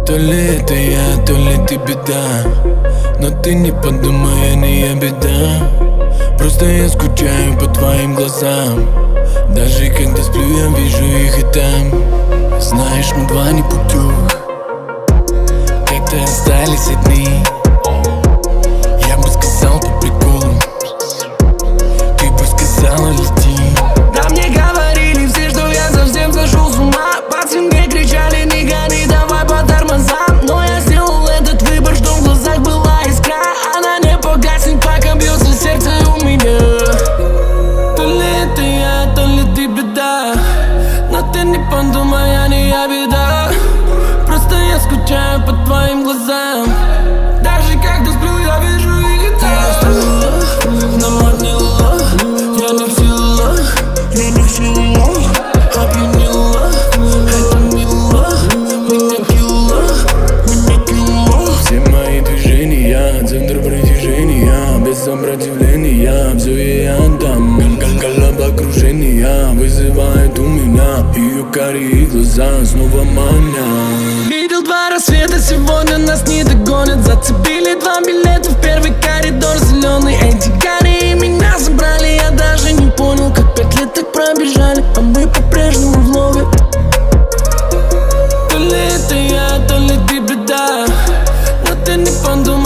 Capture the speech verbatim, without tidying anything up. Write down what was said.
То ли это я, то ли ты беда, но ты не подумай, я не я беда. Просто я скучаю по твоим глазам. Даже когда сплю, я вижу их и там. Знаешь, мы два непутевых, как-то остались одни. Я бы сказал по приколу, ты бы сказала лети. Да мне говорили все, что я совсем сошел с ума. Пацаны мне кричали, не гони, давай по тормозам. Но я сделал этот выбор, что в глазах была искра. Она не погаснет, пока бьется сердце у меня. То ли это я, то ли ты беда, но ты не подумай, я не я беда. Просто я скучаю по твоим глазам. Даже когда сплю, я вижу их и там. Нам отняла, я не в силах, я не в силах. Опьянила, это мило, меня кило, меня кило. Все мои движения, центр притяжения, без сопротивления, все я отдам. Головокружения вызывает у меня ее карие глаза снова маня. Видел два рассвета, сегодня нас не догонят. Зацепили два билета в первый коридор зеленый. Эти гори меня забрали, я даже не понял, как пять лет так пробежали, а мы по-прежнему в лове. То ли это я, то ли ты беда, но ты не подумай.